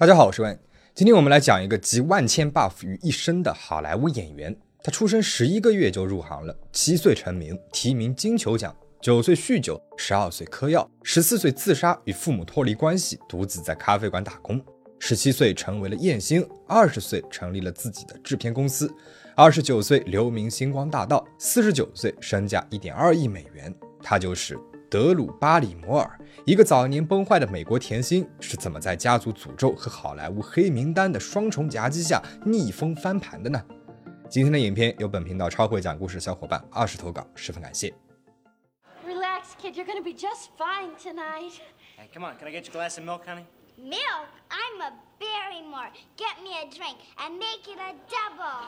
大家好，我是问。今天我们来讲一个集万千 buff 于一身的好莱坞演员。他出生11个月就入行了，7岁成名，提名金球奖，9岁酗酒，12岁嗑药，14岁自杀，与父母脱离关系，独自在咖啡馆打工。17岁成为了艳星，20岁成立了自己的制片公司，29岁留名星光大道，49岁身价1.2亿美元。他就是德鲁·巴里摩尔，一个早年崩坏的美国甜心，是怎么在家族诅咒和好莱坞黑名单的双重夹击下逆风翻盘的呢？今天的影片由本频道超会讲故事小伙伴20投稿，十分感谢。 Relax, kid. You're gonna be just fine tonight. Hey, come on. Can I get you a glass of milk, honey? Milk? I'm a Barrymore. Get me a drink and make it a double.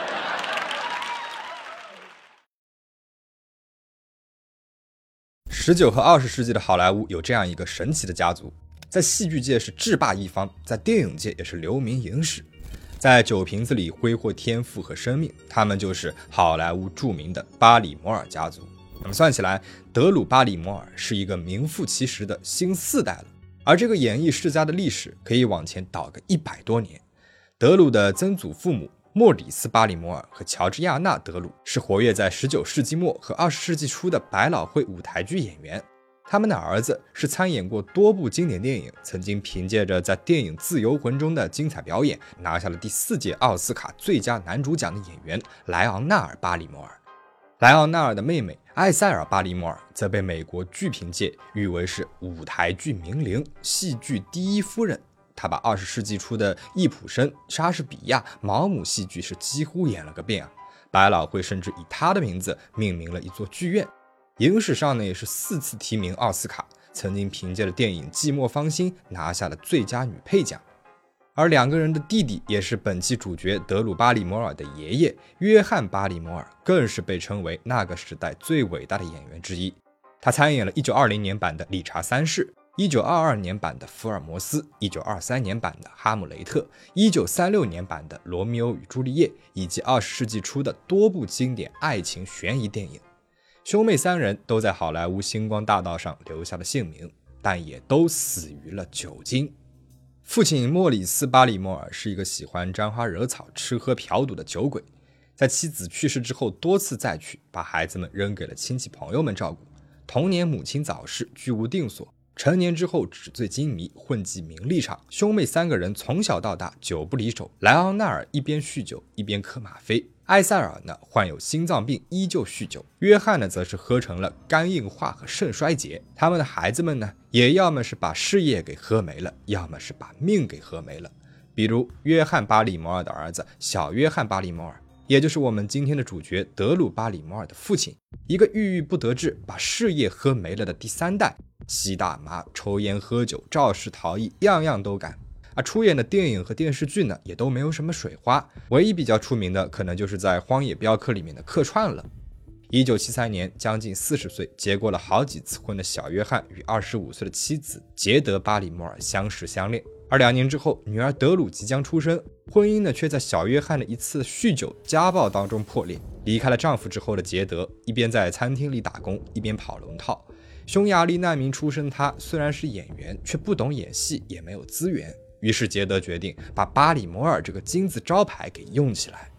19和20世纪的好莱坞有这样一个神奇的家族，在戏剧界是制霸一方，在电影界也是留名影史，在酒瓶子里挥霍天赋和生命，他们就是好莱坞著名的巴里摩尔家族。那么算起来，德鲁·巴里摩尔是一个名副其实的新4代了。而这个演艺世家的历史可以往前倒个100多年。德鲁的曾祖父母莫里斯·巴里摩尔和乔治亚娜·德鲁是活跃在19世纪末和20世纪初的百老汇舞台剧演员。他们的儿子是参演过多部经典电影，曾经凭借着在电影《自由魂》中的精彩表演，拿下了第4届奥斯卡最佳男主奖的演员莱昂纳尔·巴里摩尔。莱昂纳尔的妹妹艾塞尔·巴里摩尔则被美国剧评界誉为是舞台剧名伶、戏剧第一夫人。她把20世纪初的易卜生、莎士比亚、毛姆戏剧是几乎演了个遍啊！百老汇甚至以她的名字命名了一座剧院。影史上呢也是4次提名奥斯卡，曾经凭借着电影《寂寞芳心》拿下了最佳女配奖。而2个人的弟弟也是本期主角德鲁·巴里摩尔的爷爷约翰·巴里摩尔，更是被称为那个时代最伟大的演员之一。他参演了1920年版的《理查三世》，1922年版的《福尔摩斯》，1923年版的《哈姆雷特》，1936年版的《罗密欧与朱丽叶》，以及20世纪初的多部经典爱情悬疑电影。兄妹3人都在好莱坞星光大道上留下了姓名，但也都死于了酒精。父亲莫里斯·巴里摩尔是一个喜欢沾花惹草、吃喝嫖赌的酒鬼，在妻子去世之后多次再娶，把孩子们扔给了亲戚朋友们照顾。童年母亲早逝，居无定所，成年之后纸醉金迷，混迹名利场。兄妹3个人从小到大酒不离手，莱昂纳尔一边酗酒一边嗑吗啡，埃塞尔呢患有心脏病依旧酗酒，约翰呢则是喝成了肝硬化和肾衰竭。他们的孩子们呢也要么是把事业给喝没了，要么是把命给喝没了。比如约翰·巴里摩尔的儿子小约翰·巴里摩尔，也就是我们今天的主角德鲁·巴里摩尔的父亲，一个郁郁不得志，把事业喝没了的第3代，吸大麻、抽烟喝酒、肇事逃逸，样样都干。出演的电影和电视剧呢也都没有什么水花，唯一比较出名的可能就是在《荒野镖客》里面的客串了。1973年，将近40岁，结过了好几次婚的小约翰与25岁的妻子杰德·巴里摩尔相识相恋。而2年之后，女儿德鲁即将出生，婚姻呢却在小约翰的一次酗酒家暴当中破裂。离开了丈夫之后的杰德，一边在餐厅里打工，一边跑龙套。匈牙利难民出身，他虽然是演员，却不懂演戏，也没有资源。于是杰德决定把巴里摩尔这个金字招牌给用起来。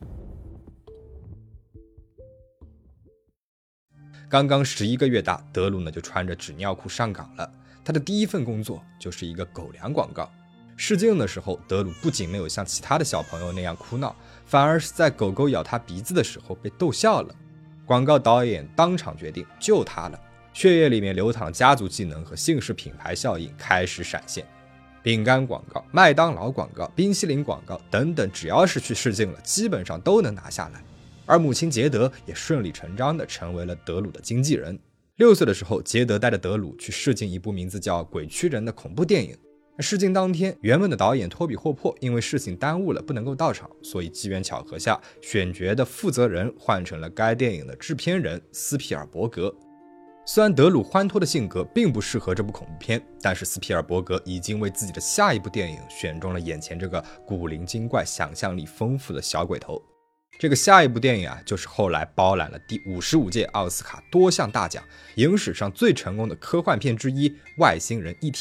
刚刚11个月大，德鲁呢就穿着纸尿裤上岗了。他的第一份工作就是一个狗粮广告。试镜的时候，德鲁不仅没有像其他的小朋友那样哭闹，反而是在狗狗咬他鼻子的时候被逗笑了。广告导演当场决定救他了。血液里面流淌家族技能和姓氏品牌效应开始闪现。饼干广告、麦当劳广告、冰淇淋广告等等，只要是去试镜了，基本上都能拿下来。而母亲杰德也顺理成章地成为了德鲁的经纪人。6岁的时候，杰德带着德鲁去试镜一部名字叫《鬼驱人》的恐怖电影。试镜当天，原本的导演托比·霍珀因为事情耽误了，不能够到场，所以机缘巧合下，选角的负责人换成了该电影的制片人斯皮尔伯格。虽然德鲁欢脱的性格并不适合这部恐怖片，但是斯皮尔伯格已经为自己的下一部电影选中了眼前这个古灵精怪、想象力丰富的小鬼头。这个下一部电影就是后来包揽了第55届奥斯卡多项大奖，影史上最成功的科幻片之一《外星人 E.T.》。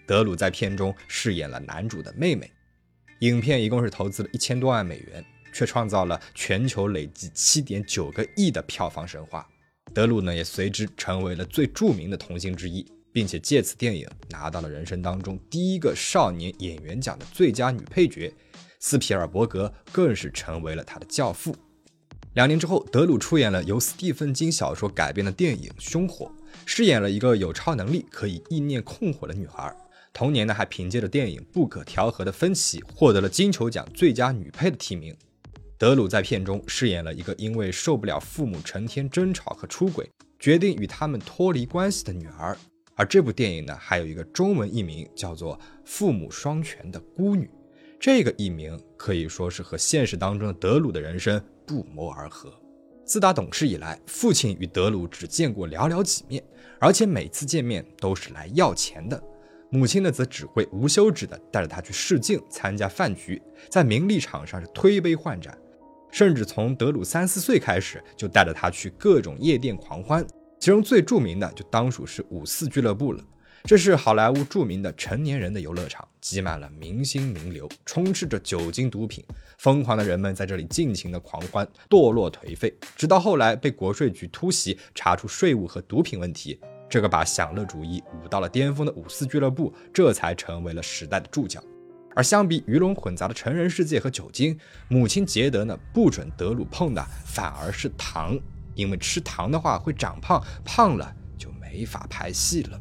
德鲁在片中饰演了男主的妹妹。影片一共是投资了1000多万美元，却创造了全球累计7.9个亿的票房神话。德鲁呢也随之成为了最著名的童星之一，并且借此电影拿到了人生当中第一个少年演员奖的最佳女配角，斯皮尔伯格更是成为了他的教父。2年之后，德鲁出演了由斯蒂芬金小说改编的电影《凶火》，饰演了一个有超能力可以意念控火的女孩。同年呢，还凭借着电影《不可调和的分歧》获得了金球奖最佳女配的提名。德鲁在片中饰演了一个因为受不了父母成天争吵和出轨，决定与他们脱离关系的女儿。而这部电影呢，还有一个中文译名叫做《父母双全的孤女》，这个译名可以说是和现实当中的德鲁的人生不谋而合。自打懂事以来，父亲与德鲁只见过寥寥几面，而且每次见面都是来要钱的。母亲呢，则只会无休止地带着他去试镜、参加饭局，在名利场上是推杯换盏，甚至从德鲁3、4岁开始，就带着他去各种夜店狂欢，其中最著名的就当属是54俱乐部了。这是好莱坞著名的成年人的游乐场，挤满了明星名流，充斥着酒精毒品，疯狂的人们在这里尽情的狂欢，堕落颓废，直到后来被国税局突袭，查出税务和毒品问题。这个把享乐主义舞到了巅峰的54俱乐部，这才成为了时代的注脚。而相比鱼龙混杂的成人世界和酒精，母亲杰德呢，不准德鲁碰的反而是糖，因为吃糖的话会长胖，胖了就没法拍戏了。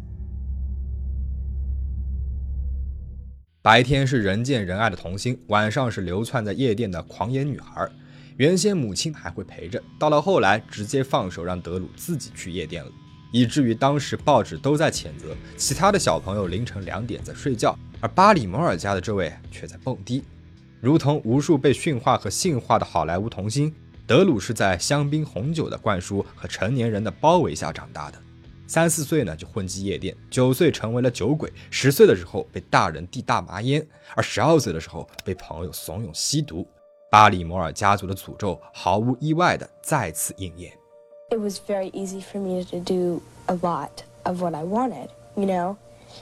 白天是人见人爱的童星，晚上是流窜在夜店的狂野女孩。原先母亲还会陪着，到了后来直接放手让德鲁自己去夜店了，以至于当时报纸都在谴责其他的小朋友凌晨2点在睡觉，而巴里摩尔家的这位却在蹦迪。如同无数被驯化和性化的好莱坞童星，德鲁是在香槟红酒的灌输和成年人的包围下长大的。3、4岁呢就混迹夜店，9岁成为了酒鬼，10岁的时候被大人递大麻烟，而12岁的时候被朋友怂恿吸毒。巴里摩尔家族的诅咒毫无意外的再次应验。 It was very easy for me to do a lot of what I wanted, you know?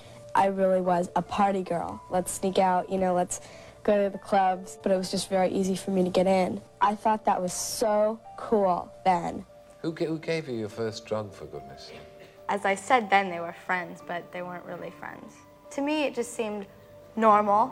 I really was a party girl. Let's sneak out, you know, let's go to the clubs, but it was just very easy for me to get in. I thought that was so cool then. Who gave you your first drug, for goodness sake? As I said then, they were friends, but they weren't really friends. To me, it just seemed normal.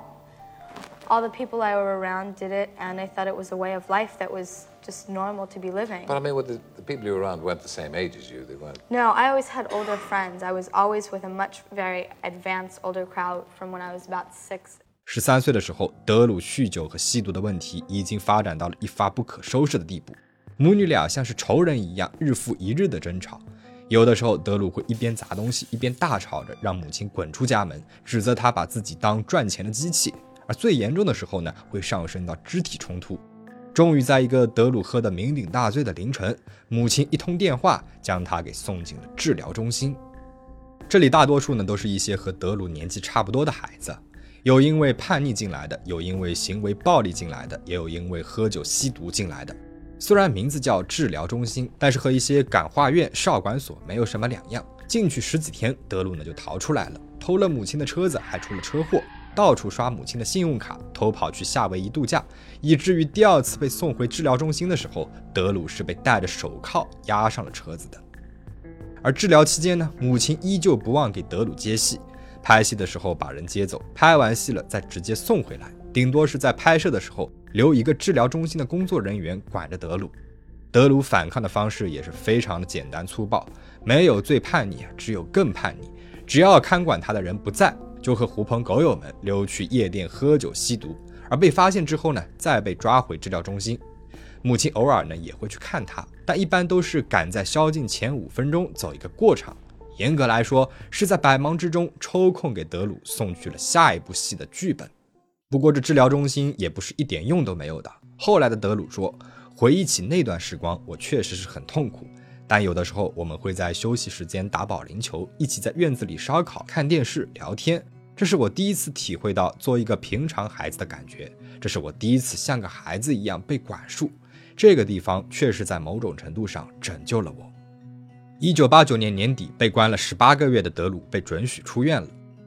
All the people I were around did it, and I thought it was a way of life that was just normal to be living. But I mean, the people you were around weren't the same age as you. They weren't. No, I always had older friends. I was always with a much very advanced older crowd from when I was about 6. 13岁的时候，德鲁酗酒和吸毒的问题已经发展到了一发不可收拾的地步，母女俩像是仇人一样，日复一日的争吵。有的时候，德鲁会一边砸东西，一边大吵着让母亲滚出家门，指责他把自己当赚钱的机器。而最严重的时候呢，会上升到肢体冲突。终于在一个德鲁喝得酩酊大醉的凌晨，母亲一通电话将他给送进了治疗中心。这里大多数呢都是一些和德鲁年纪差不多的孩子，有因为叛逆进来的，有因为行为暴力进来的，也有因为喝酒吸毒进来的。虽然名字叫治疗中心，但是和一些感化院、少管所没有什么两样。进去10几天，德鲁呢就逃出来了，偷了母亲的车子，还出了车祸，到处刷母亲的信用卡，偷跑去夏威夷度假，以至于第2次被送回治疗中心的时候，德鲁是被戴着手铐押上了车子的。而治疗期间呢，母亲依旧不忘给德鲁接戏，拍戏的时候把人接走，拍完戏了再直接送回来，顶多是在拍摄的时候留一个治疗中心的工作人员管着德鲁。德鲁反抗的方式也是非常的简单粗暴，没有最叛逆，只有更叛逆。只要看管他的人不在，就和狐朋狗友们溜去夜店喝酒吸毒，而被发现之后呢，再被抓回治疗中心。母亲偶尔呢也会去看他，但一般都是赶在宵禁前5分钟走一个过场。严格来说，是在百忙之中抽空给德鲁送去了下一部戏的剧本。不过这治疗中心也不是一点用都没有的。后来的德鲁说，回忆起那段时光，我确实是很痛苦，但有的时候我们会在休息时间打保龄球，一起在院子里烧烤、看电视、聊天。这是我第一次体会到做一个平常孩子的感觉，这是我第一次像个孩子一样被管束。这个地方确实在某种程度上拯救了我。1989年年底，被关了18个月的德鲁被准许出院了。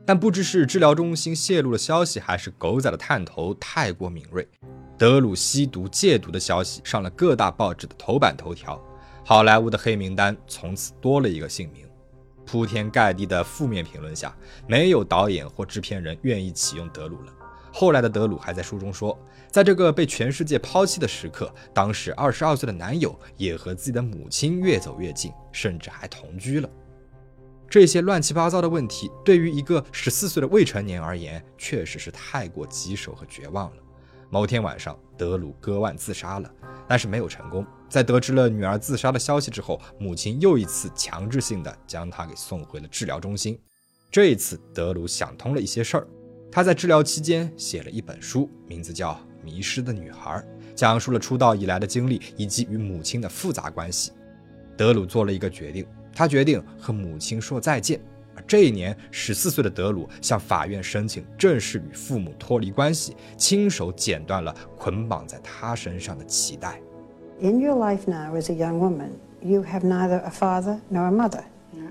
但不知是治疗中心泄露了消息，还是狗仔的探头太过敏锐，德鲁吸毒戒毒的消息上了各大报纸的头版头条，好莱坞的黑名单从此多了一个姓名。铺天盖地的负面评论下，没有导演或制片人愿意启用德鲁了。后来的德鲁还在书中说，在这个被全世界抛弃的时刻，当时22岁的男友也和自己的母亲越走越近，甚至还同居了。这些乱七八糟的问题对于一个14岁的未成年而言，确实是太过棘手和绝望了。某天晚上，德鲁割腕自杀了，但是没有成功。在得知了女儿自杀的消息之后，母亲又一次强制性的将他给送回了治疗中心。这一次，德鲁想通了一些事儿。他在治疗期间写了一本书，名字叫《迷失的女孩》，讲述了出道以来的经历以及与母亲的复杂关系。德鲁做了一个决定，他决定和母亲说再见。而这一年，14岁的德鲁向法院申请正式与父母脱离关系，亲手剪断了捆绑在他身上的脐带。 In your life now as a young woman, you have neither a father nor a mother. No.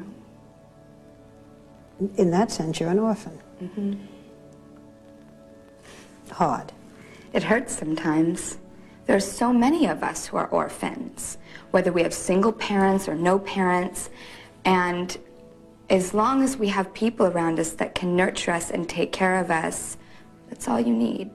In that sense, you're an orphan. Mm-hmm. Hard. It hurts sometimes. There are so many of us who are orphans, whether we have single parents or no parents, and as long as we have people around us that can nurture us and take care of us, that's all you need.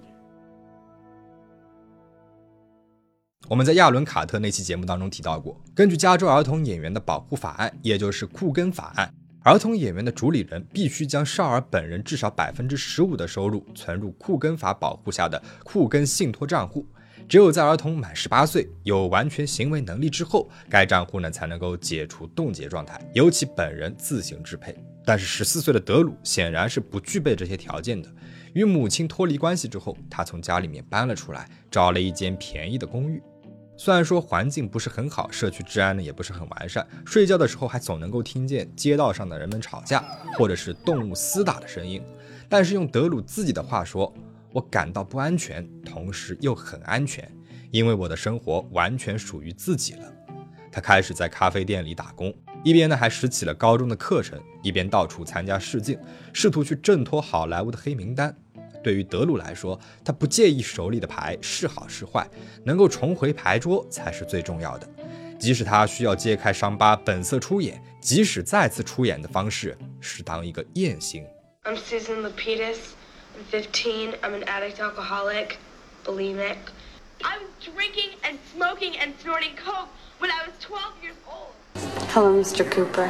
我们在亚伦卡特那期节目当中提到过，根据加州儿童演员的保护法案，也就是库根法案，儿童演员的主理人必须将少儿本人至少 15% 的收入存入库根法保护下的库根信托账户。只有在儿童满18岁有完全行为能力之后，该账户呢才能够解除冻结状态，由其本人自行支配。但是14岁的德鲁显然是不具备这些条件的。与母亲脱离关系之后，他从家里面搬了出来，找了一间便宜的公寓。虽然说环境不是很好，社区治安呢也不是很完善，睡觉的时候还总能够听见街道上的人们吵架，或者是动物厮打的声音，但是用德鲁自己的话说，我感到不安全，同时又很安全，因为我的生活完全属于自己了。他开始在咖啡店里打工，一边呢还拾起了高中的课程，一边到处参加试镜，试图去挣脱好莱坞的黑名单。对于德鲁来说，他不介意手里的牌是好是坏，能够重回牌桌才是最重要的。即使他需要揭开伤疤本色出演，即使再次出演的方式是当一个艳星。 I'm Susan Lapidus. I'm 15. I'm an addict, alcoholic, bulimic. I was drinking and smoking and snorting coke when I was 12 years old. Hello, Mr. Cooper.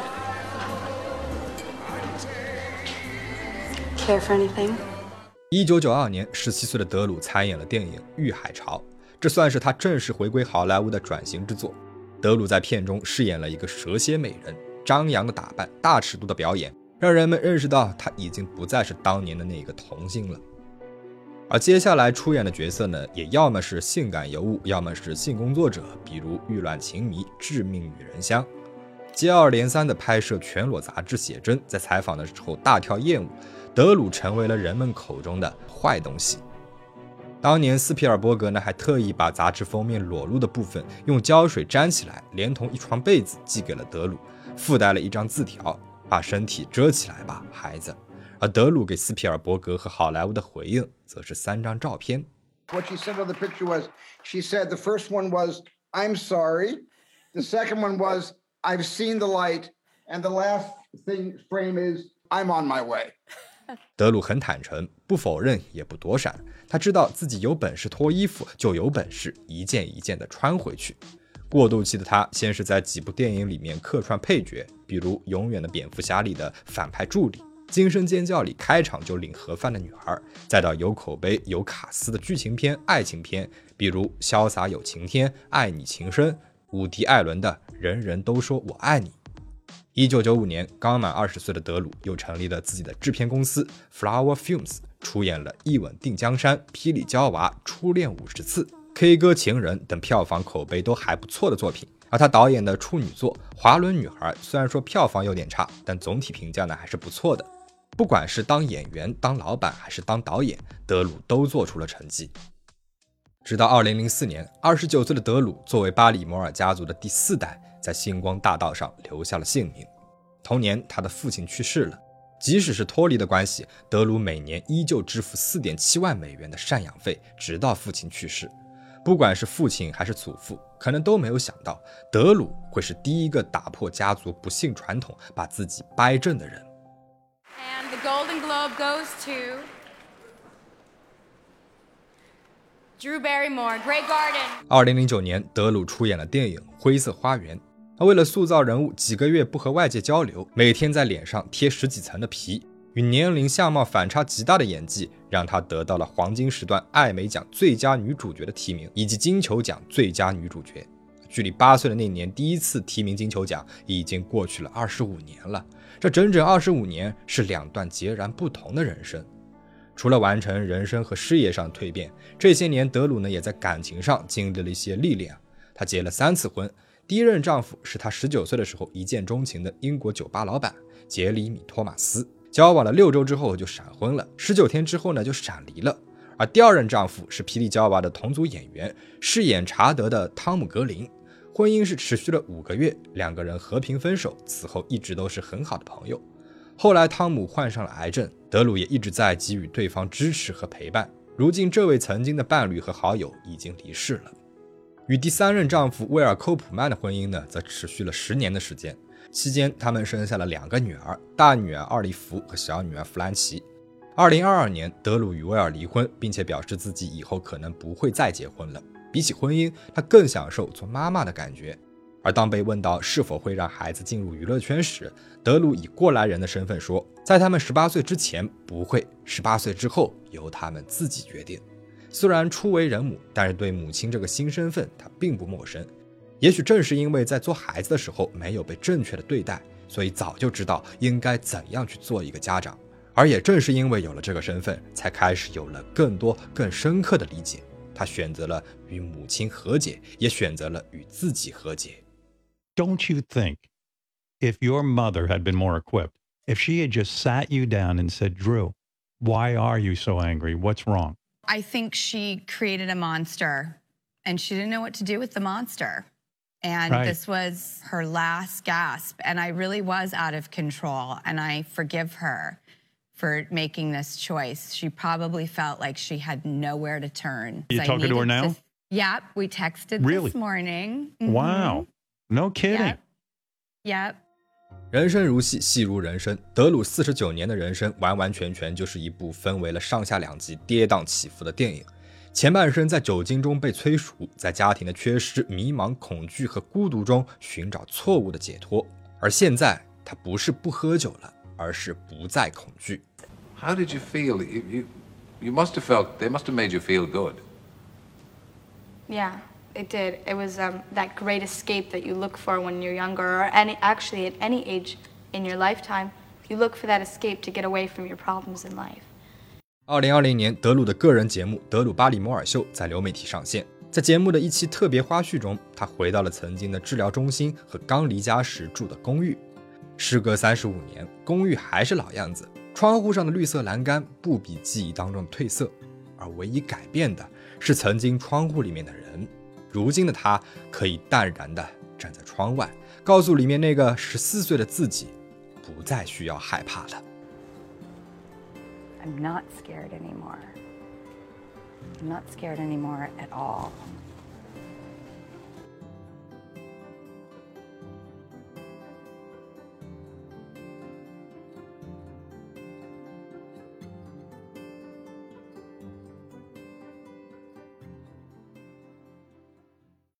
Care for anything? 1992年，17岁的德鲁参演了电影《玉海潮》，这算是他正式回归好莱坞的转型之作。德鲁在片中饰演了一个蛇蝎美人，张扬的打扮，大尺度的表演，让人们认识到他已经不再是当年的那个童星了。而接下来出演的角色呢，也要么是性感尤物，要么是性工作者，比如《欲乱情迷》《致命女人香》。接二连三的拍摄全裸杂志写真，在采访的时候大跳艳舞，德鲁成为了人们口中的坏东西。当年斯皮尔伯格呢，还特意把杂志封面裸露的部分用胶水粘起来，连同一床被子寄给了德鲁，附带了一张字条，把身体遮起来吧，孩子。而德鲁给斯皮尔伯格和好莱坞的回应则是3张照片。 What she said on the picture was, she said the first one was, I'm sorry. The second one was, I've seen the light. And the last frame is, I'm on my way. 德鲁很坦诚，不否认也不躲闪，他知道自己有本事脱衣服，就有本事一件一件的穿回去。过渡期的他，先是在几部电影里面客串配角，比如《永远的蝙蝠侠》里的反派助理，《惊声尖叫》里开场就领盒饭的女孩，再到有口碑有卡司的剧情片、爱情片，比如《潇洒有晴天》《爱你情深》，伍迪·艾伦的《人人都说我爱你》。1995年，刚满20岁的德鲁又成立了自己的制片公司 Flower Films， 出演了《一吻定江山》《霹雳娇娃》《初恋50次》《K 歌情人》等票房口碑都还不错的作品。而他导演的处女作《滑轮女孩》虽然说票房有点差，但总体评价呢还是不错的。不管是当演员、当老板还是当导演，德鲁都做出了成绩。直到2004年，29岁的德鲁作为巴里摩尔家族的第4代，在星光大道上留下了姓名。同年，他的父亲去世了。 即使是脱离的关系，德鲁每年依旧支付4.7万美元的赡养费，直到父亲去世。不管是父亲还是祖父，可能都没有想到德鲁会是第一个打破家族不幸传统，把自己掰正的人。 And the Golden Globe goes to Drew Barrymore, Grey Garden。 2009年，德鲁出演了电影《灰色花园》。为了塑造人物，几个月不和外界交流，每天在脸上贴10几层的皮，与年龄相貌反差极大的演技，让她得到了黄金时段艾美奖最佳女主角的提名，以及金球奖最佳女主角。距离8岁的那年第一次提名金球奖，已经过去了25年了。这整整25年，是2段截然不同的人生。除了完成人生和事业上的蜕变，这些年德鲁呢也在感情上经历了一些历练。她结了3次婚。第一任丈夫是她19岁的时候一见钟情的英国酒吧老板杰里米·托马斯，交往了6周之后就闪婚了，19天之后呢就闪离了。而第二任丈夫是霹雳娇娃的同组演员，饰演查德的汤姆·格林。婚姻是持续了5个月，2个人和平分手，此后一直都是很好的朋友。后来汤姆患上了癌症，德鲁也一直在给予对方支持和陪伴。如今这位曾经的伴侣和好友已经离世了。与第3任丈夫威尔·寇普曼的婚姻呢，则持续了10年的时间，期间他们生下了2个女儿，大女儿奥利弗和小女儿弗兰奇。2022年，德鲁与威尔离婚，并且表示自己以后可能不会再结婚了。比起婚姻，她更享受做妈妈的感觉。而当被问到是否会让孩子进入娱乐圈时，德鲁以过来人的身份说，在他们18岁之前不会，18岁之后由他们自己决定。虽然初为人母，但是对母亲这个新身份她并不陌生。也许正是因为在做孩子的时候没有被正确的对待，所以早就知道应该怎样去做一个家长。而也正是因为有了这个身份，才开始有了更多更深刻的理解。她选择了与母亲和解，也选择了与自己和解。 Don't you think if your mother had been more equipped, if she had just sat you down and said, Drew, why are you so angry? What's wrong? I think she created a monster, and she didn't know what to do with the monster. And this was her last gasp, and I really was out of control, and I forgive her for making this choice. She probably felt like she had nowhere to turn. You talking to her now? Yep, we texted this morning. Wow, no kidding. Yep. 人生如戏，戏如人生。德鲁49年的人生，完完全全就是一部分为了上下2集跌宕起伏的电影。前半生在酒精中被催熟，在家庭的缺失、迷茫、恐惧和孤独中寻找错误的解脱。而现在，他不是不喝酒了，而是不再恐惧。 How did you feel? You must have felt, they must have made you feel good. Yeah, it did. It was that great escape that you look for when you're younger, or actually at any age in your lifetime, you look for that escape to get away from your problems in life. 2020年，德鲁的个人节目《德鲁·巴里摩尔秀》在流媒体上线。在节目的一期特别花絮中，他回到了曾经的治疗中心和刚离家时住的公寓。时隔35年，公寓还是老样子，窗户上的绿色栏杆不比记忆当中的褪色，而唯一改变的是曾经窗户里面的人。如今的他可以淡然地站在窗外，告诉里面那个14岁的自己，不再需要害怕了。 I'm not scared anymore. I'm not scared anymore at all.